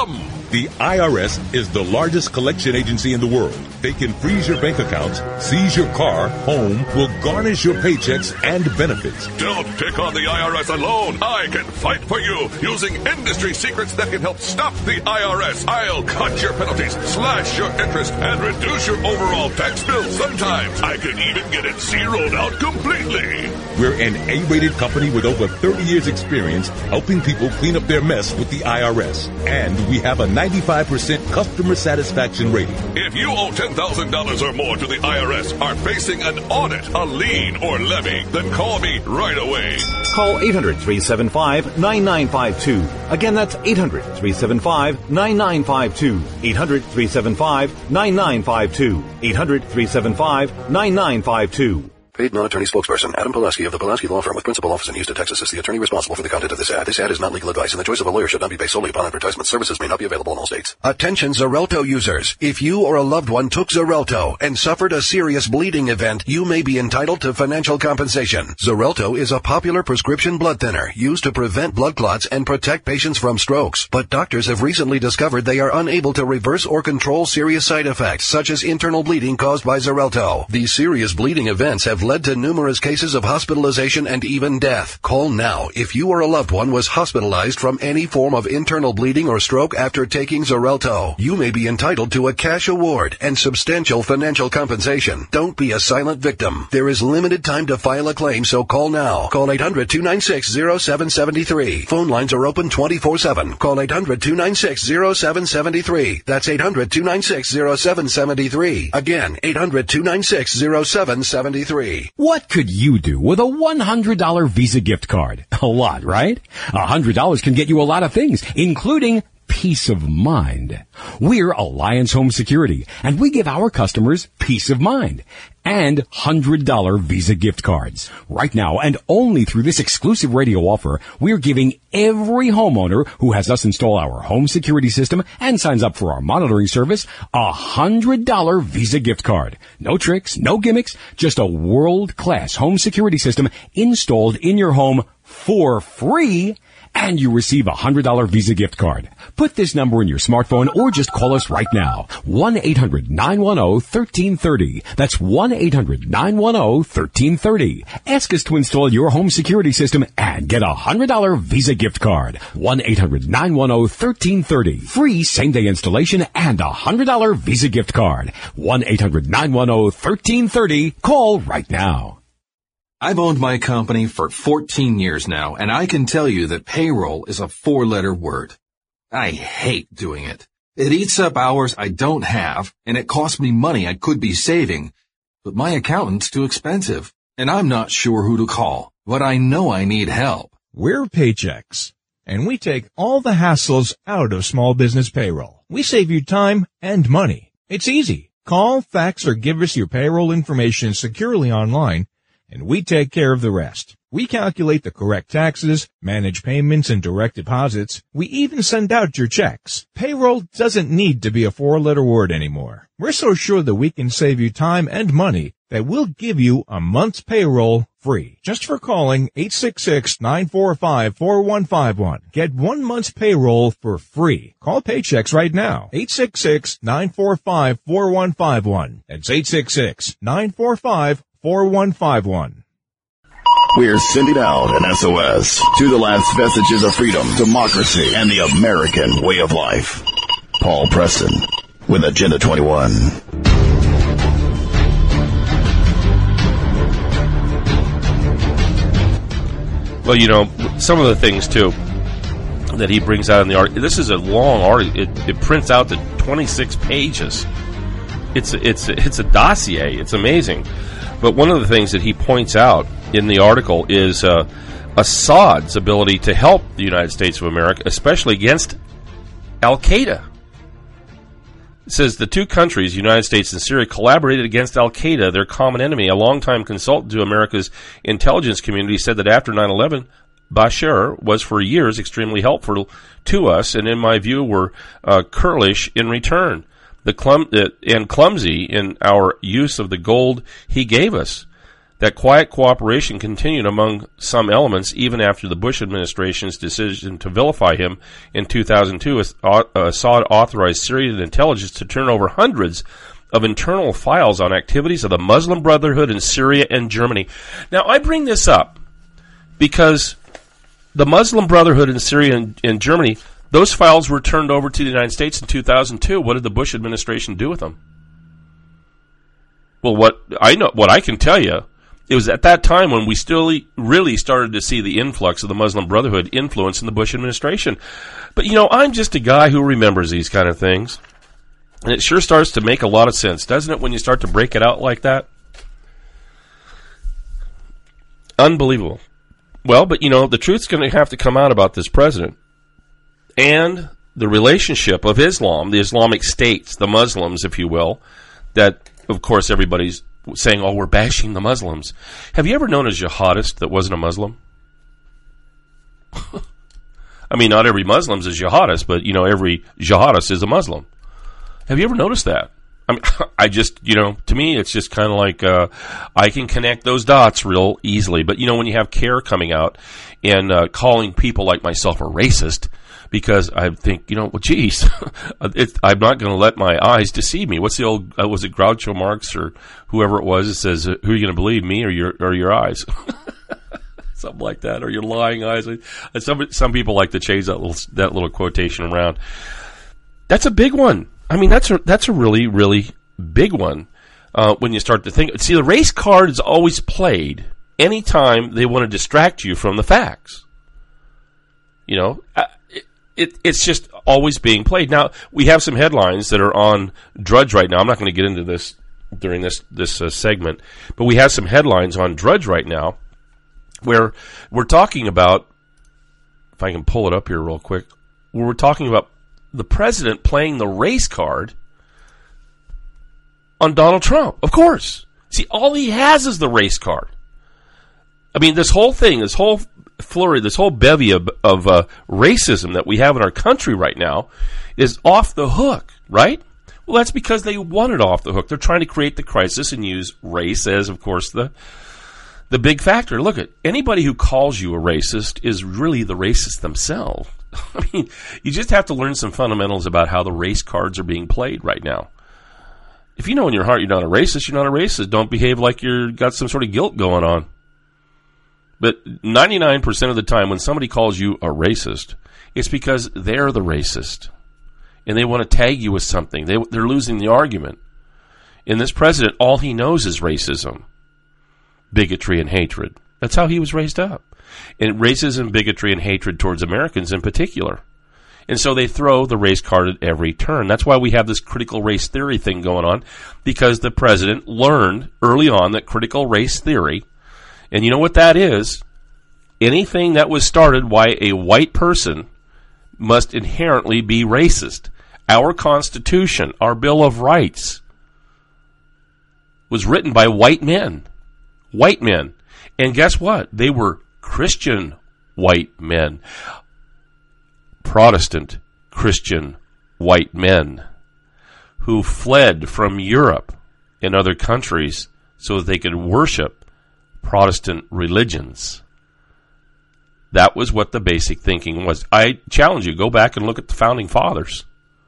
The I R S is the largest collection agency in the world. They can freeze your bank accounts, seize your car, home, will garnish your paychecks and benefits. Don't take on the I R S alone. I can fight for you using industry secrets that can help stop the I R S. I'll cut your penalties, slash your interest, and reduce your overall tax bill. Sometimes I can even get it zeroed out completely. We're an A-rated company with over thirty years experience helping people clean up their mess with the I R S. And we have a ninety-five percent customer satisfaction rating. If you owe ten thousand dollars or more to the I R S, are facing an audit, a lien, or levy, then call me right away. Call eight hundred, three seven five, nine nine five two. Again, that's eight hundred, three seven five, nine nine five two. eight hundred, three seven five, nine nine five two. eight hundred, three seven five, nine nine five two. Paid non-attorney spokesperson Adam Pulaski of the Pulaski Law Firm with principal office in Houston, Texas is the attorney responsible for the content of this ad. This ad is not legal advice, and the choice of a lawyer should not be based solely upon advertisement. Services may not be available in all states. Attention Xarelto users. If you or a loved one took Xarelto and suffered a serious bleeding event, you may be entitled to financial compensation. Xarelto is a popular prescription blood thinner used to prevent blood clots and protect patients from strokes. But doctors have recently discovered they are unable to reverse or control serious side effects, such as internal bleeding caused by Xarelto. These serious bleeding events have led to numerous cases of hospitalization and even death. Call now if you or a loved one was hospitalized from any form of internal bleeding or stroke after taking Xarelto. You may be entitled to a cash award and substantial financial compensation. Don't be a silent victim. There is limited time to file a claim, so call now. Call eight hundred, two nine six, zero seven seven three. Phone lines are open twenty-four seven. Call eight hundred, two nine six, zero seven seven three. That's eight hundred, two nine six, zero seven seven three. Again, eight hundred, two nine six, zero seven seven three. What could you do with a one hundred dollars Visa gift card? A lot, right? one hundred dollars can get you a lot of things, including peace of mind. We're Alliance Home Security, and we give our customers peace of mind and one hundred dollars Visa gift cards. Right now, and only through this exclusive radio offer, we're giving every homeowner who has us install our home security system and signs up for our monitoring service a one hundred dollars Visa gift card. No tricks, no gimmicks, just a world-class home security system installed in your home for free, and you receive a one hundred dollars Visa gift card. Put this number in your smartphone or just call us right now. one eight hundred, nine one zero, one three three zero. That's one eight hundred, nine one zero, one three three zero. Ask us to install your home security system and get a one hundred dollars Visa gift card. one eight hundred, nine one zero, one three three zero. Free same-day installation and a one hundred dollars Visa gift card. one eight hundred, nine one zero, one three three zero. Call right now. I've owned my company for fourteen years now, and I can tell you that payroll is a four-letter word. I hate doing it. It eats up hours I don't have, and it costs me money I could be saving. But my accountant's too expensive, and I'm not sure who to call. But I know I need help. We're Paychex, and we take all the hassles out of small business payroll. We save you time and money. It's easy. Call, fax, or give us your payroll information securely online, and we take care of the rest. We calculate the correct taxes, manage payments and direct deposits. We even send out your checks. Payroll doesn't need to be a four-letter word anymore. We're so sure that we can save you time and money that we'll give you a month's payroll free just for calling eight six six, nine four five, four one five one. Get one month's payroll for free. Call Paychex right now. eight six six, nine four five, four one five one. That's eight six six, nine four five, four one five one. We're sending out an S O S to the last vestiges of freedom, democracy, and the American way of life. Paul Preston with Agenda twenty-one. Well, you know, some of the things, too, that he brings out in the article. This is a long article. It, it prints out to twenty-six pages. It's a, it's a, it's a dossier. It's amazing. But one of the things that he points out in the article is uh, Assad's ability to help the United States of America, especially against Al-Qaeda. It says the two countries, United States and Syria, collaborated against Al-Qaeda, their common enemy. A longtime consultant to America's intelligence community said that after nine eleven, Bashar was for years extremely helpful to us, and in my view were uh, curlish in return. The clum- uh, and clumsy in our use of the gold he gave us. That quiet cooperation continued among some elements even after the Bush administration's decision to vilify him in two thousand two. Uh, Assad authorized Syrian intelligence to turn over hundreds of internal files on activities of the Muslim Brotherhood in Syria and Germany. Now, I bring this up because the Muslim Brotherhood in Syria and, and Germany, those files were turned over to the United States in two thousand two. What did the Bush administration do with them? Well, what I know, what I can tell you, it was at that time when we still really started to see the influx of the Muslim Brotherhood influence in the Bush administration. But, you know, I'm just a guy who remembers these kind of things. And it sure starts to make a lot of sense, doesn't it, when you start to break it out like that? Unbelievable. Well, but, you know, the truth's going to have to come out about this president and the relationship of Islam, the Islamic states, the Muslims, if you will, that, of course, everybody's saying, oh, we're bashing the Muslims. Have you ever known a jihadist that wasn't a Muslim? I mean, not every Muslim is a jihadist, but, you know, every jihadist is a Muslim. Have you ever noticed that? I mean, I just, you know, to me, it's just kind of like uh, I can connect those dots real easily. But, you know, when you have CARE coming out and uh, calling people like myself a racist, because I think, you know, well, geez, it, I'm not going to let my eyes deceive me. What's the old, uh, was it Groucho Marx or whoever it was that says, uh, who are you going to believe, me or your or your eyes? Something like that, or your lying eyes. Some some people like to change that little that little quotation around. That's a big one. I mean, that's a that's a really really big one uh, when you start to think. See, the race card is always played anytime they want to distract you from the facts. You know. I, It, it's just always being played. Now, we have some headlines that are on Drudge right now. I'm not going to get into this during this this uh, segment, but we have some headlines on Drudge right now where we're talking about, if I can pull it up here real quick, where we're talking about the president playing the race card on Donald Trump. Of course. See, all he has is the race card. I mean, this whole thing, this whole flurry, this whole bevy of, of uh, racism that we have in our country right now is off the hook, right? Well, that's because they want it off the hook. They're trying to create the crisis and use race as, of course, the the big factor. Look, at anybody who calls you a racist is really the racist themselves. I mean, you just have to learn some fundamentals about how the race cards are being played right now. If you know in your heart you're not a racist, you're not a racist. Don't behave like you've got some sort of guilt going on. But ninety-nine percent of the time when somebody calls you a racist, it's because they're the racist. And they want to tag you with something. They, they're losing the argument. And this president, all he knows is racism, bigotry, and hatred. That's how he was raised up. And racism, bigotry, and hatred towards Americans in particular. And so they throw the race card at every turn. That's why we have this critical race theory thing going on, because the president learned early on that critical race theory, and you know what that is? Anything that was started by a white person must inherently be racist. Our Constitution, our Bill of Rights, was written by white men. White men. And guess what? They were Christian white men. Protestant Christian white men who fled from Europe and other countries so that they could worship Protestant religions. That was what the basic thinking was. I challenge you, go back and look at the Founding Fathers.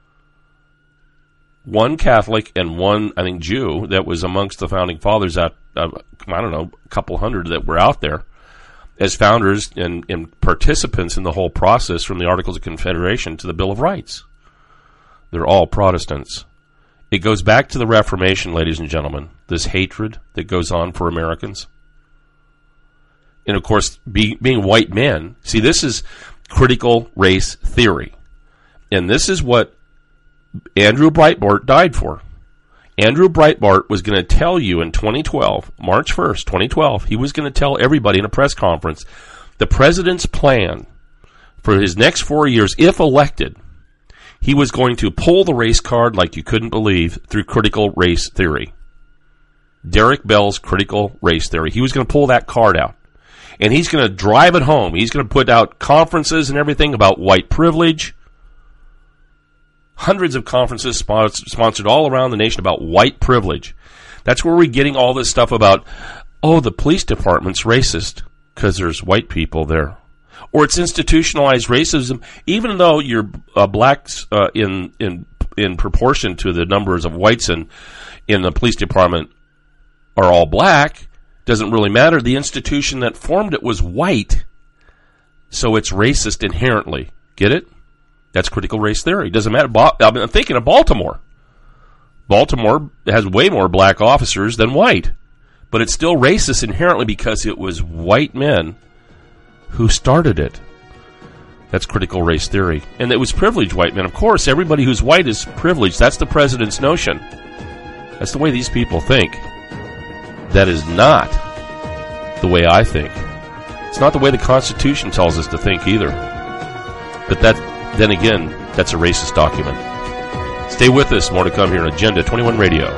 One Catholic and one, I think, Jew that was amongst the Founding Fathers, at, uh, I don't know, a couple hundred that were out there as founders and, and participants in the whole process from the Articles of Confederation to the Bill of Rights. They're all Protestants. It goes back to the Reformation, ladies and gentlemen, this hatred that goes on for Americans. And, of course, be, being white men, see, this is critical race theory. And this is what Andrew Breitbart died for. Andrew Breitbart was going to tell you in twenty twelve, March first, twenty twelve, he was going to tell everybody in a press conference the president's plan for his next four years, if elected, he was going to pull the race card like you couldn't believe through critical race theory. Derek Bell's critical race theory. He was going to pull that card out. And he's going to drive it home. He's going to put out conferences and everything about white privilege. Hundreds of conferences sponsored all around the nation about white privilege. That's where we're getting all this stuff about oh, the police department's racist because there's white people there. Or it's institutionalized racism, even though you're uh, blacks uh, in in in proportion to the numbers of whites in, in the police department are all black, doesn't really matter. The institution that formed it was white, so it's racist inherently. Get it? That's critical race theory. Doesn't matter. Ba- I'm thinking of Baltimore. Baltimore has way more black officers than white, but it's still racist inherently because it was white men who started it. That's critical race theory. And it was privileged white men. Of course, everybody who's white is privileged. That's the president's notion. That's the way these people think. That is not the way I think. It's not the way the Constitution tells us to think either. But that, then again, that's a racist document. Stay with us. More to come here on Agenda twenty-one Radio.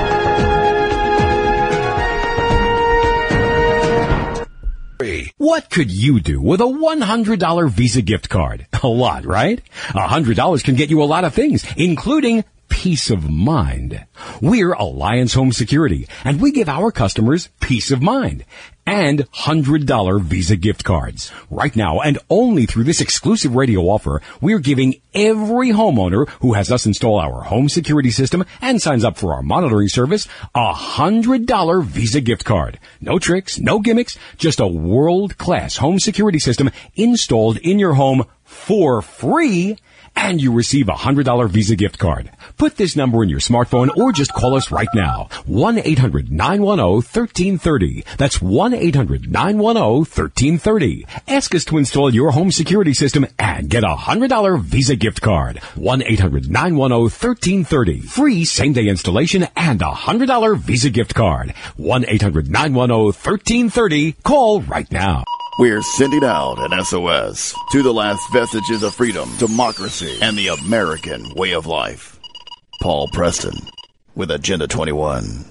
What could you do with a one hundred dollars Visa gift card? A lot, right? one hundred dollars can get you a lot of things, including peace of mind. We're Alliance Home Security, and we give our customers peace of mind and one hundred dollars Visa gift cards. Right now, and only through this exclusive radio offer, we're giving every homeowner who has us install our home security system and signs up for our monitoring service a one hundred dollars Visa gift card. No tricks, no gimmicks, just a world-class home security system installed in your home for free. And you receive a one hundred dollars Visa gift card. Put this number in your smartphone or just call us right now. one eight hundred nine one zero one three three zero. That's one eight hundred nine one zero one three three zero. Ask us to install your home security system and get a one hundred dollars Visa gift card. one eight hundred nine one zero one three three zero. Free same-day installation and a one hundred dollars Visa gift card. one eight hundred nine one zero one three three zero. Call right now. We're sending out an S O S to the last vestiges of freedom, democracy, and the American way of life. Paul Preston with Agenda twenty-one.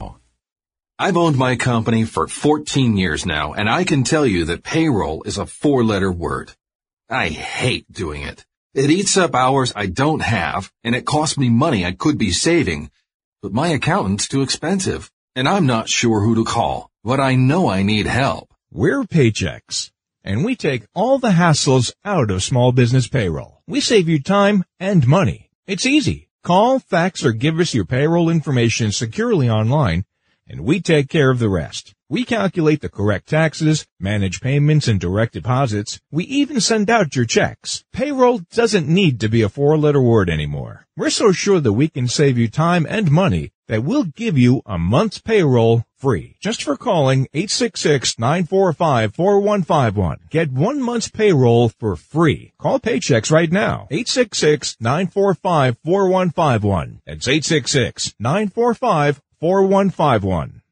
I've owned my company for fourteen years now, and I can tell you that payroll is a four-letter word. I hate doing it. It eats up hours I don't have, and it costs me money I could be saving. But my accountant's too expensive, and I'm not sure who to call, but I know I need help. We're Paychex, and we take all the hassles out of small business payroll. We save you time and money. It's easy. Call, fax, or give us your payroll information securely online, and we take care of the rest. We calculate the correct taxes, manage payments and direct deposits. We even send out your checks. Payroll doesn't need to be a four-letter word anymore. We're so sure that we can save you time and money that we'll give you a month's payroll free just for calling eight six six, nine four five, four one five one. Get one month's payroll for free. Call Paychex right now. eight six six, nine four five, four one five one. That's eight six six, nine four five, four one five one.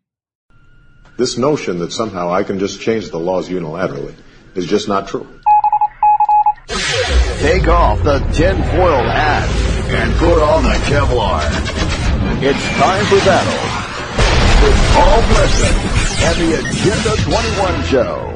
This notion that somehow I can just change the laws unilaterally is just not true. Take off the tinfoil hat and put on the Kevlar. It's time for battle with Paul Preston and the Agenda twenty-one Show.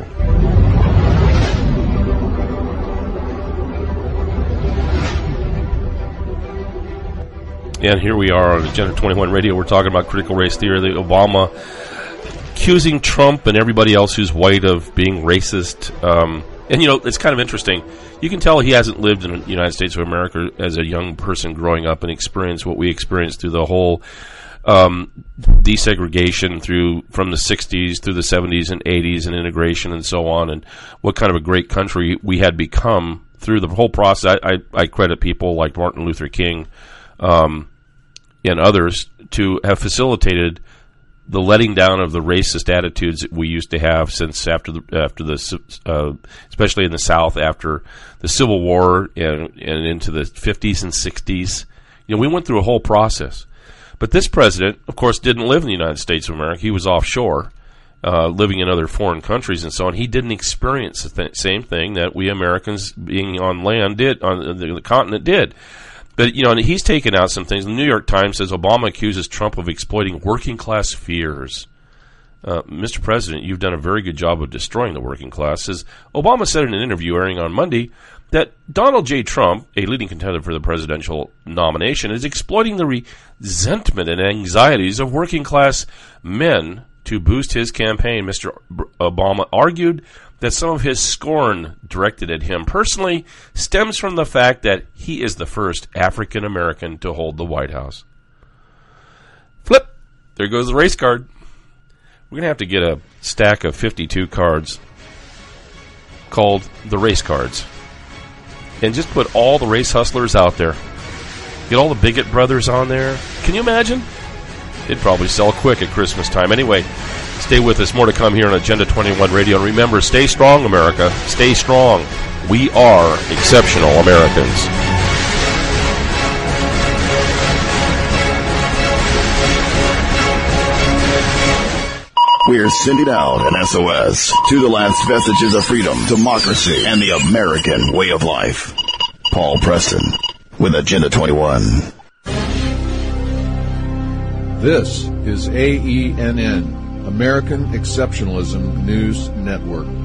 And here we are on Agenda twenty-one Radio. We're talking about critical race theory. The Obama accusing Trump and everybody else who's white of being racist. Um, and, you know, it's kind of interesting. You can tell he hasn't lived in the United States of America as a young person growing up and experienced what we experienced through the whole um, desegregation through from the sixties through the seventies and eighties and integration and so on, and what kind of a great country we had become through the whole process. I, I, I credit people like Martin Luther King um, and others to have facilitated the letting down of the racist attitudes that we used to have since after the after the uh, especially in the South after the Civil War and and into the fifties and sixties. You know, we went through a whole process. But this president, of course, didn't live in the United States of America. He was offshore, uh, living in other foreign countries and so on. He didn't experience the th- same thing that we Americans being on land did, on the, the continent did. But, you know, and he's taken out some things. The New York Times says Obama accuses Trump of exploiting working-class fears. Uh, Mister President, you've done a very good job of destroying the working class. Says Obama said in an interview airing on Monday that Donald J. Trump, a leading contender for the presidential nomination, is exploiting the resentment and anxieties of working-class men to boost his campaign. Mister Obama argued that some of his scorn directed at him personally stems from the fact that he is the first African American to hold the White House. Flip! There goes the race card. We're going to have to get a stack of fifty-two cards called the race cards. And just put all the race hustlers out there. Get all the bigot brothers on there. Can you imagine? It'd probably sell quick at Christmas time. Anyway, stay with us. More to come here on Agenda twenty-one Radio. And remember, stay strong, America. Stay strong. We are exceptional Americans. We're sending out an S O S to the last vestiges of freedom, democracy, and the American way of life. Paul Preston with Agenda twenty-one. This is A E N N, American Exceptionalism News Network.